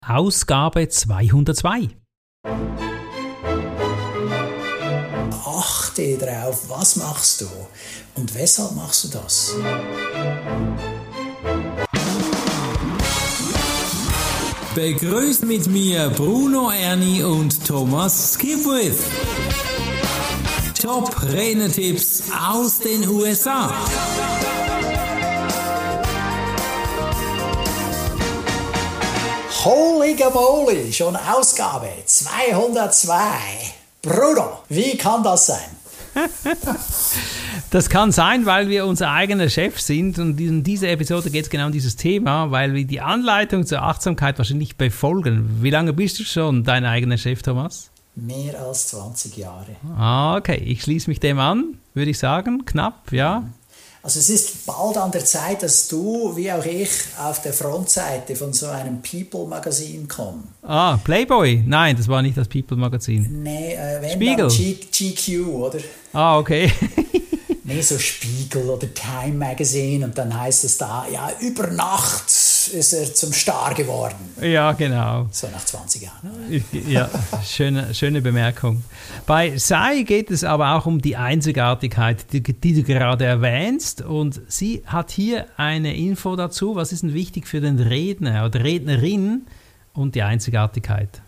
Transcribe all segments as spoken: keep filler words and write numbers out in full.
Ausgabe zweihundertzwei. Achte darauf, was machst du und weshalb machst du das? Begrüßt mit mir Bruno Erni und Thomas Skipwith. Top-Rednertipps aus den U S A. Holy Gaboli, schon Ausgabe zweihundertzwei. Bruno, wie kann das sein? Das kann sein, weil wir unser eigener Chef sind und in dieser Episode geht es genau um dieses Thema, weil wir die Anleitung zur Achtsamkeit wahrscheinlich befolgen. Wie lange bist du schon dein eigener Chef, Thomas? Mehr als zwanzig Jahre. Ah, okay, ich schließe mich dem an, würde ich sagen, knapp, ja. Also es ist bald an der Zeit, dass du, wie auch ich, auf der Frontseite von so einem People-Magazin kommst. Ah, Playboy? Nein, das war nicht das People-Magazin. Nee, äh, wenn Spiegel? dann G- GQ, oder? Ah, okay. Nee, so Spiegel oder Time Magazine und dann heißt es da, ja, über Nacht ist er zum Star geworden. Ja, genau. So nach zwanzig Jahren. Ja, schöne, schöne Bemerkung. Bei Sei geht es aber auch um die Einzigartigkeit, die, die du gerade erwähnst. Und sie hat hier eine Info dazu. Was ist denn wichtig für den Redner oder Rednerin und die Einzigartigkeit?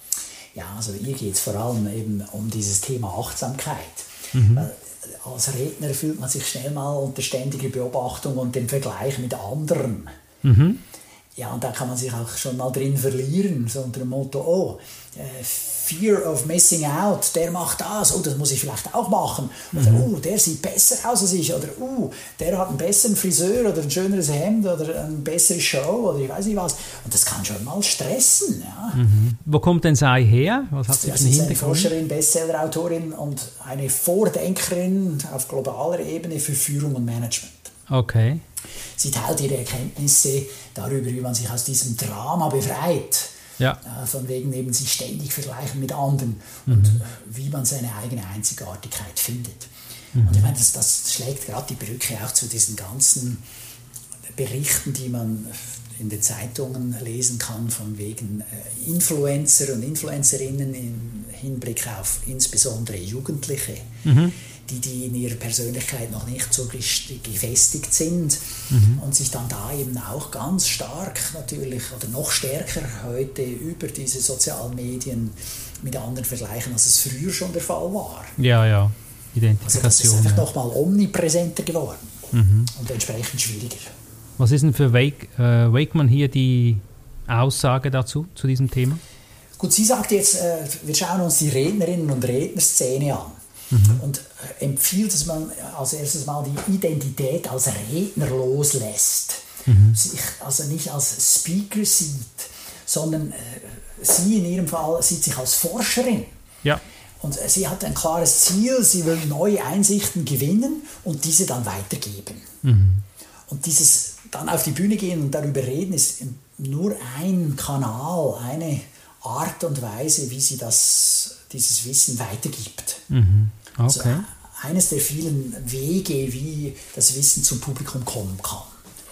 Ja, also hier geht es vor allem eben um dieses Thema Achtsamkeit. Mhm. Weil als Redner fühlt man sich schnell mal unter ständiger Beobachtung und dem Vergleich mit anderen. Mhm. Ja, und da kann man sich auch schon mal drin verlieren, so unter dem Motto, oh, äh, Fear of Missing Out, der macht das, oh, das muss ich vielleicht auch machen. Oder, Mhm. oh, der sieht besser aus als ich. Oder, oh, der hat einen besseren Friseur oder ein schöneres Hemd oder eine bessere Show oder ich weiß nicht was. Und das kann schon mal stressen. Ja. Mhm. Wo kommt denn Sei her? Was hat sie Das für einen ist eine Hintergrund? Forscherin, Bestsellerautorin und eine Vordenkerin auf globaler Ebene für Führung und Management. Okay. Sie teilt ihre Erkenntnisse darüber, wie man sich aus diesem Drama befreit. Ja. Äh, von wegen eben sich ständig vergleichen mit anderen Mhm. und wie man seine eigene Einzigartigkeit findet. Mhm. Und ich meine, das, das schlägt gerade die Brücke auch zu diesen ganzen Berichten, die man in den Zeitungen lesen kann, von wegen äh, Influencer und Influencerinnen im Hinblick auf insbesondere Jugendliche, Mhm. die, die in ihrer Persönlichkeit noch nicht so gefestigt sind Mhm. und sich dann da eben auch ganz stark natürlich oder noch stärker heute über diese sozialen Medien mit anderen vergleichen, als es früher schon der Fall war. Ja, ja. Also das ist Identifikation. einfach ja. nochmal omnipräsenter geworden Mhm. und entsprechend schwieriger. Was ist denn für Wake, äh, Wakeman hier die Aussage dazu, zu diesem Thema? Gut, sie sagt jetzt, äh, wir schauen uns die Rednerinnen- und Rednerszene an. Mhm. Und äh, empfiehlt, dass man als erstes mal die Identität als Redner loslässt. Mhm. Sich also nicht als Speaker sieht, sondern äh, sie in ihrem Fall sieht sich als Forscherin. Ja. Und äh, sie hat ein klares Ziel, sie will neue Einsichten gewinnen und diese dann weitergeben. Mhm. Und dieses dann auf die Bühne gehen und darüber reden, ist nur ein Kanal, eine Art und Weise, wie sie das, dieses Wissen weitergibt. Mhm. Okay. Also eines der vielen Wege, wie das Wissen zum Publikum kommen kann.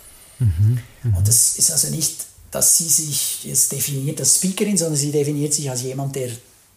Mhm. Mhm. Und das ist also nicht, dass sie sich jetzt definiert als Speakerin, sondern sie definiert sich als jemand, der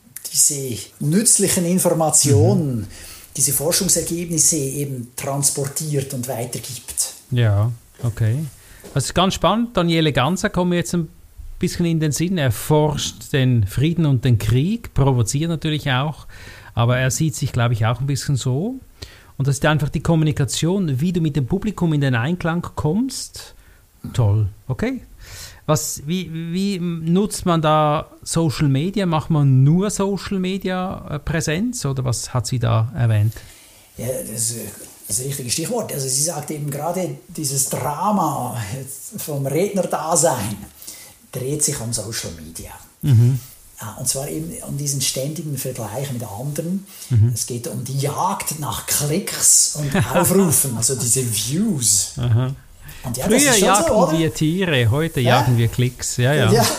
diese nützlichen Informationen, mhm. diese Forschungsergebnisse eben transportiert und weitergibt. Ja, okay. Das ist ganz spannend. Daniele Ganser kommt mir jetzt ein bisschen in den Sinn. Er forscht den Frieden und den Krieg, provoziert natürlich auch, aber er sieht sich, glaube ich, auch ein bisschen so. Und das ist einfach die Kommunikation, wie du mit dem Publikum in den Einklang kommst. Toll, okay. Was, wie, wie nutzt man da Social Media? Macht man nur Social Media Präsenz oder was hat sie da erwähnt? Ja, das ist das richtige Stichwort. Also sie sagt eben gerade, dieses Drama vom Rednerdasein dreht sich um Social Media. Mhm. Ja, und zwar eben um diesen ständigen Vergleich mit anderen. Mhm. Es geht um die Jagd nach Klicks und Aufrufen, also diese Views. Aha. Und ja, Früher jagten so, wir Tiere, heute ja? jagen wir Klicks. Ja, ja. Ja,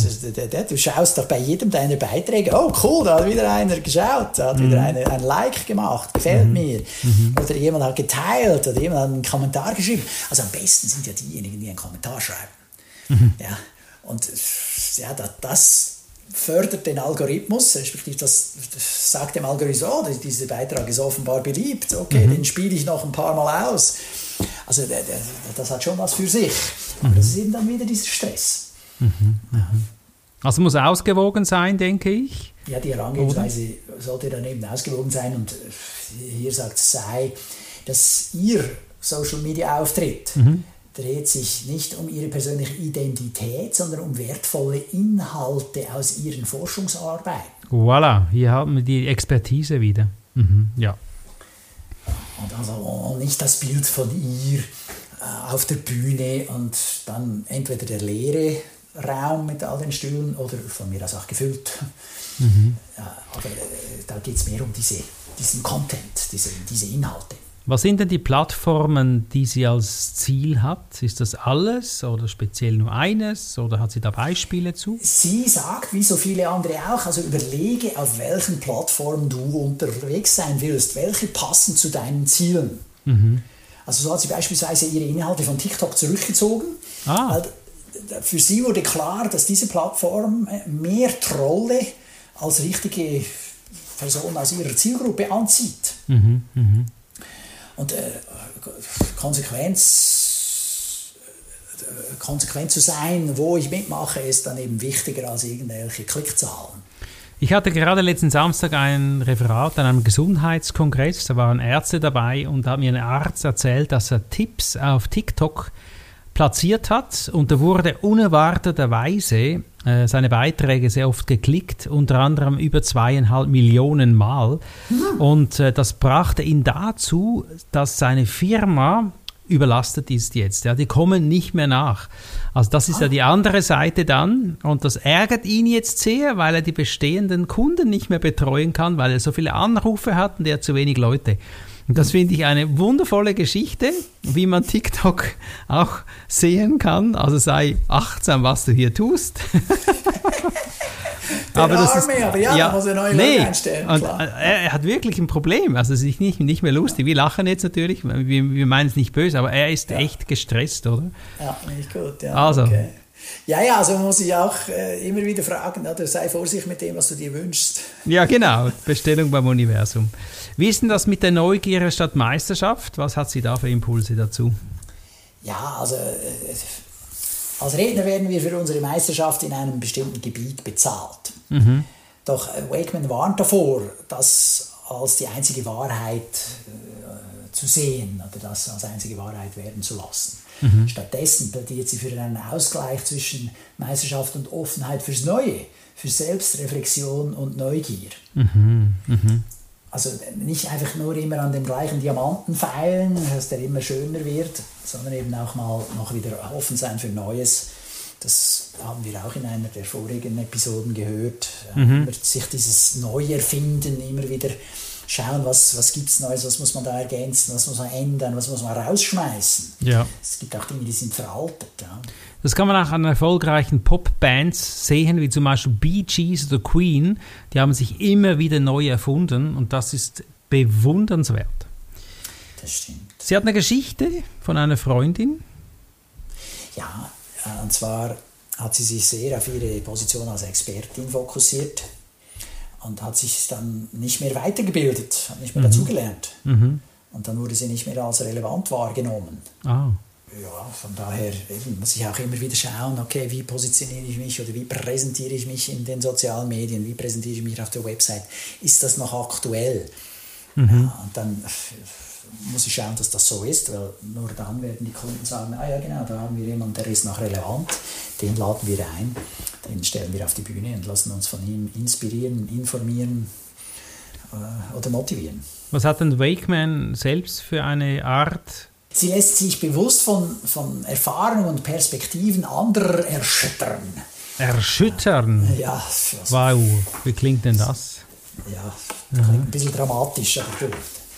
du schaust doch bei jedem deiner Beiträge, oh cool, da hat wieder einer geschaut, da hat mhm. wieder einer ein Like gemacht, gefällt mhm. mir. Mhm. Oder jemand hat geteilt oder jemand hat einen Kommentar geschrieben. Also am besten sind ja diejenigen, die einen Kommentar schreiben. Mhm. Ja, und ja, das, das fördert den Algorithmus, respektive das, das sagt dem Algorithmus, oh, dieser Beitrag ist offenbar beliebt, okay, mhm. den spiele ich noch ein paar Mal aus. Also das hat schon was für sich. Aber mhm. das ist eben dann wieder dieser Stress. Mhm. Mhm. Also muss ausgewogen sein, denke ich. Ja, die Herangehensweise sollte dann eben ausgewogen sein. Und hier sagt Say, dass ihr Social-Media-Auftritt mhm. dreht sich nicht um ihre persönliche Identität, sondern um wertvolle Inhalte aus ihren Forschungsarbeiten. Voilà, hier haben wir die Expertise wieder. Mhm. Ja. Und also nicht das Bild von ihr äh, auf der Bühne und dann entweder der leere Raum mit all den Stühlen oder von mir aus auch gefüllt. Mhm. Ja, aber äh, da geht es mehr um diese, diesen Content, diese, diese Inhalte. Was sind denn die Plattformen, die sie als Ziel hat? Ist das alles oder speziell nur eines oder hat sie da Beispiele zu? Sie sagt, wie so viele andere auch, also überlege, auf welchen Plattformen du unterwegs sein willst, welche passen zu deinen Zielen. Mhm. Also so hat sie beispielsweise ihre Inhalte von TikTok zurückgezogen, ah. weil für sie wurde klar, dass diese Plattform mehr Trolle als richtige Personen aus ihrer Zielgruppe anzieht. Mhm, mh. Und äh, Konsequenz, äh, konsequent zu sein, wo ich mitmache, ist dann eben wichtiger als irgendwelche Klickzahlen. Ich hatte gerade letzten Samstag ein Referat an einem Gesundheitskongress, da waren Ärzte dabei und da hat mir ein Arzt erzählt, dass er Tipps auf TikTok platziert hat und da wurde unerwarteterweise äh, seine Beiträge sehr oft geklickt, unter anderem über zweieinhalb Millionen Mal. Mhm. Und äh, das brachte ihn dazu, dass seine Firma überlastet ist jetzt. Ja, die kommen nicht mehr nach. Also das ist ah. ja die andere Seite dann und das ärgert ihn jetzt sehr, weil er die bestehenden Kunden nicht mehr betreuen kann, weil er so viele Anrufe hat und er hat zu wenig Leute. Und das finde ich eine wundervolle Geschichte, wie man TikTok auch sehen kann. Also sei achtsam, was du hier tust. aber das ist, aber ja, ja, muss er neue nee, Leute einstellen. Und er hat wirklich ein Problem. Also es ist nicht, nicht mehr lustig. Wir lachen jetzt natürlich, wir, wir meinen es nicht böse, aber er ist ja. echt gestresst, oder? Ja, nicht gut. Ja, also. Okay. Ja, ja, also man muss sich auch äh, immer wieder fragen, oder sei vorsichtig mit dem, was du dir wünschst. Ja, genau, Bestellung beim Universum. Wie ist denn das mit der Neugier statt Meisterschaft? Was hat sie da für Impulse dazu? Ja, also äh, als Redner werden wir für unsere Meisterschaft in einem bestimmten Gebiet bezahlt. Mhm. Doch äh, Wakeman warnt davor, das als die einzige Wahrheit äh, zu sehen oder das als einzige Wahrheit werden zu lassen. Mhm. Stattdessen plädiert sie für einen Ausgleich zwischen Meisterschaft und Offenheit fürs Neue, für Selbstreflexion und Neugier. Mhm. Mhm. Also nicht einfach nur immer an dem gleichen Diamanten feilen, dass der immer schöner wird, sondern eben auch mal noch wieder offen sein für Neues. Das haben wir auch in einer der vorigen Episoden gehört. Mhm. Sich dieses Neuerfinden, immer wieder schauen, was, was gibt es Neues, was muss man da ergänzen, was muss man ändern, was muss man rausschmeißen. Ja. Es gibt auch Dinge, die sind veraltet. Ja. Das kann man auch an erfolgreichen Popbands sehen, wie zum Beispiel Bee Gees oder Queen. Die haben sich immer wieder neu erfunden und das ist bewundernswert. Das stimmt. Sie hat eine Geschichte von einer Freundin. Ja, und zwar hat sie sich sehr auf ihre Position als Expertin fokussiert und hat sich dann nicht mehr weitergebildet, hat nicht mehr mhm. dazugelernt. Mhm. Und dann wurde sie nicht mehr als relevant wahrgenommen. Ah. Ja, von daher eben, muss ich auch immer wieder schauen, okay, wie positioniere ich mich oder wie präsentiere ich mich in den sozialen Medien, wie präsentiere ich mich auf der Website, ist das noch aktuell? Mhm. Ja, und dann muss ich schauen, dass das so ist, weil nur dann werden die Kunden sagen, ah ja genau, da haben wir jemanden, der ist noch relevant, den laden wir ein, den stellen wir auf die Bühne und lassen uns von ihm inspirieren, informieren äh, oder motivieren. Was hat denn Wakeman selbst für eine Art? Sie lässt sich bewusst von, von Erfahrungen und Perspektiven anderer erschüttern. Erschüttern? Ja. Also, wow, wie klingt denn das? Ja, das klingt ein bisschen dramatisch, aber gut.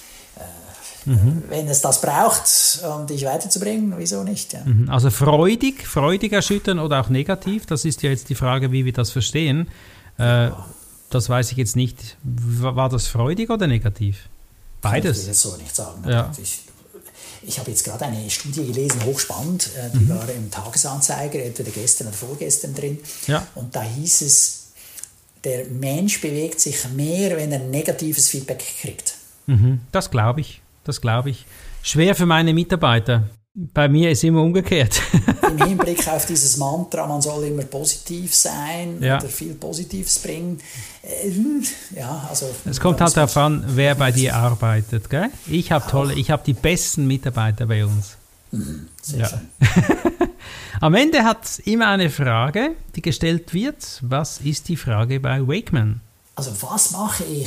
Mhm. Wenn es das braucht, um dich weiterzubringen, wieso nicht? Ja. Also freudig, freudig erschüttern oder auch negativ, das ist ja jetzt die Frage, wie wir das verstehen. Äh, ja. Das weiß ich jetzt nicht. War das freudig oder negativ? Beides? Ich will jetzt so nicht sagen. Ja. Ich, ich habe jetzt gerade eine Studie gelesen, hochspannend, äh, die mhm. war im Tagesanzeiger, entweder gestern oder vorgestern drin. Ja. Und da hieß es, der Mensch bewegt sich mehr, wenn er negatives Feedback kriegt. Mhm. Das glaube ich, das glaube ich. Schwer für meine Mitarbeiter. Bei mir ist immer umgekehrt. Im Hinblick auf dieses Mantra, man soll immer positiv sein ja. oder viel Positives bringen. Äh, ja, also es kommt halt darauf an, wer bei dir arbeitet. Gell? Ich habe tolle, ich habe die besten Mitarbeiter bei uns. Mhm, sehr ja. schön. Am Ende hat es immer eine Frage, die gestellt wird. Was ist die Frage bei Wakeman? Also was mache ich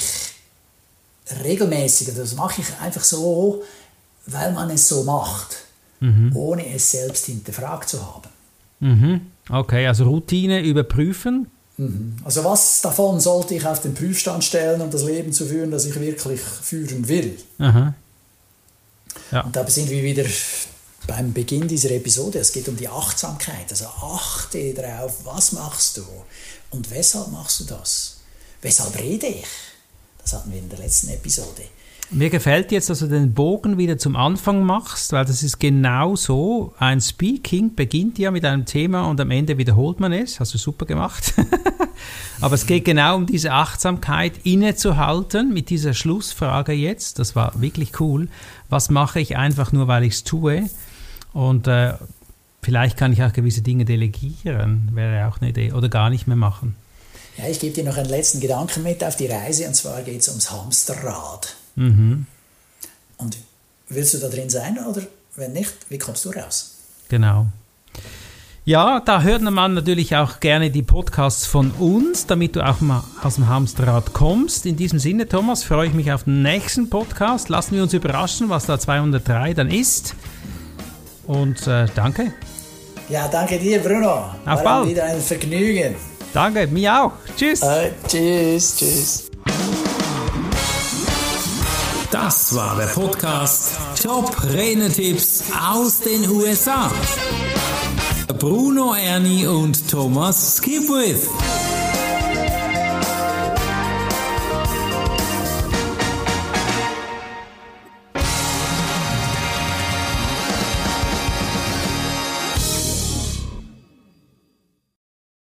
regelmäßig? Das mache ich einfach so, weil man es so macht. Mhm. Ohne es selbst hinterfragt zu haben. Mhm. Okay, also Routine überprüfen. Mhm. Also was davon sollte ich auf den Prüfstand stellen, um das Leben zu führen, das ich wirklich führen will? Aha. Ja. Und da sind wir wieder beim Beginn dieser Episode. Es geht um die Achtsamkeit. Also achte darauf, was machst du und weshalb machst du das? Weshalb rede ich? Das hatten wir in der letzten Episode. Mir gefällt jetzt, dass du den Bogen wieder zum Anfang machst, weil das ist genau so. Ein Speaking beginnt ja mit einem Thema und am Ende wiederholt man es. Hast du super gemacht. Aber es geht genau um diese Achtsamkeit, innezuhalten mit dieser Schlussfrage jetzt. Das war wirklich cool. Was mache ich einfach nur, weil ich es tue? Und äh, vielleicht kann ich auch gewisse Dinge delegieren, wäre auch eine Idee. Oder gar nicht mehr machen. Ja, ich gebe dir noch einen letzten Gedanken mit auf die Reise, und zwar geht es ums Hamsterrad. Mhm. Und willst du da drin sein oder wenn nicht, wie kommst du raus? Genau. Ja, da hört man natürlich auch gerne die Podcasts von uns, damit du auch mal aus dem Hamsterrad kommst. In diesem Sinne, Thomas, freue ich mich auf den nächsten Podcast. Lassen wir uns überraschen, was da zweihundertdrei dann ist. Und äh, danke. Ja, danke dir, Bruno. Auf War bald. wieder ein Vergnügen. Danke, mir auch. Tschüss. Äh, tschüss, tschüss. Das war der Podcast Top-Renetipps aus den U S A. Bruno Erni und Thomas Skipwith.